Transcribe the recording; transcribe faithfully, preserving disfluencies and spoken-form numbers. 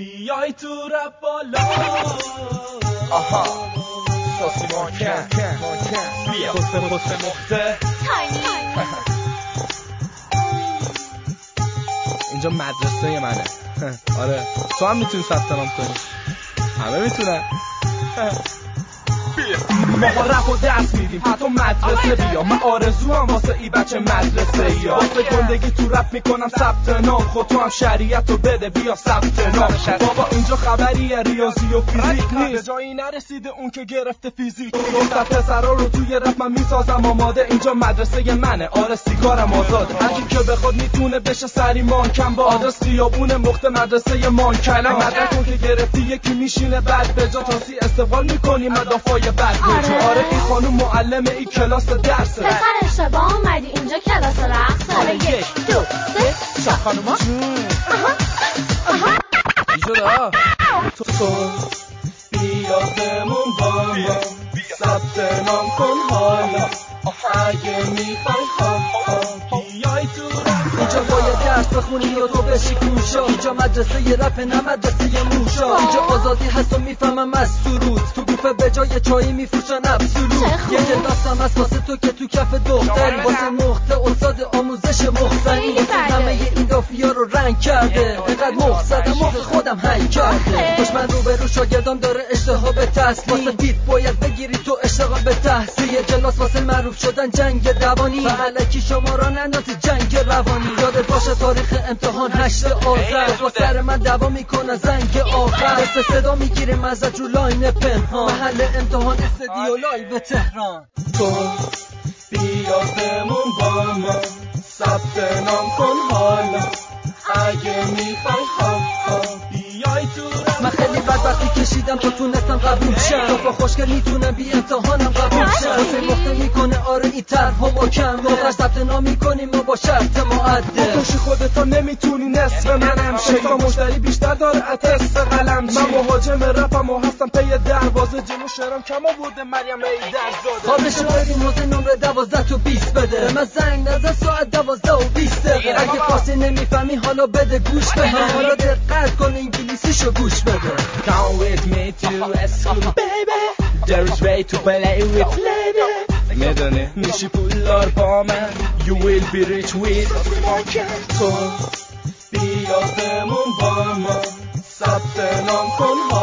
بیای تو رپ بالا. آها ساسی مانکن بیا پست پست مخته اینجا مدرسه منه. آره تو هم میتونی ثبت نام کنی، همه میتونن. ما با رپ و درس میدیم حتی مدرسه بیا. من آرزو هم واسه ای بچه مدرسه یا واسه گندگی تو رپ میکنم ثبت نام. خود تو هم شریعت رو بده بیا ثبت نام. بابا اینجا خبریه ریاضی و فیزیک نیست، به جایی نرسیده اون که گرفته فیزیک. دختر پسرا رو توی رپ من میسازم آماده. اینجا مدرسه منه آره سیگارم آزاده. هرکی که بخواد میتونه بشه سری مانکن با آدرس خیابون مخته مدرسه مانکن. مدرکون که گرفتی یکی میشینه بعد به جا تاسی استقبال میکنی مدافای بعد. آره. آره این خانوم معلم این کلاس درسه. پسر اشتباه اومدی اینجا کلاس رقصه. آره یک دو سه شا خانوما ایجادا تو بیا بمون با ما ثبت نام کن حالا. اگه میخوای ها بیای تو رپ. اینجا باید درس بخونی و تو بشی کوشا. اینجا مدرسه ی رپ نه مدرسه موشا. اینجا آزادی هست و میفهمم از سرود. تو گوفه به جای چایی میفروشن ابسولوت. یه کلاسم هست واسه تو که تو کف دختری. واسه نقطه استاد آموزش مخزنی. همه این دافیا رو رنگ کرده. اینقدر مخ زدم مخ خودم هنگ کرده. دشمن رو به رو شاگردام داره اشتها به تسلیم. واسه دیت باید بگیری تو اشتغال به تحصیل. یه کلاس واسه معروف شدن جنگ دوانی. و علکی شما را نندازی جنگ روانی. یادت باشه تاریخ امتحان هشت آذر. با سر من دعوا میکنه زنگ آخر. دست صدا میگیریم ازت رو لاین پنهان. محل امتحان استدیو لایو تهران. تو بیا بمون با ما ثبت نام کن حالا. اگه میخوای ها ها بیای تو رپ. من خیلی بدبختی کشیدم تا تونستم قبول شم. تو با خوشگل میتونم بی امتحانم قبول شم. واسه مخته میکنه آره این طرح و کم. واقعا ثبت نام میکنیم ما با شرط معدل. خوشی خودتا نمیتونی نصف منم شی. تا مشتری بیشتر داره اتست قلم. من مهاجم رپم و هستم پی دروازه. جلو شهرم کم آورده مریم ای درزاده. خوابشو ببین حسین نمره دوازده تو بیست بده. من زنگ نزد ساعت دوازده و بیست دقیقه. اگه فارسی نمیفهمی حالا بده گوش بده. حالا دقت کن انگلیسیشو گوش بده. Come with me to school baby. There is way to play with lady. میدونی میشی پولدار با من. You will be rich with تو بیا بمون با ما ثبت نام کن.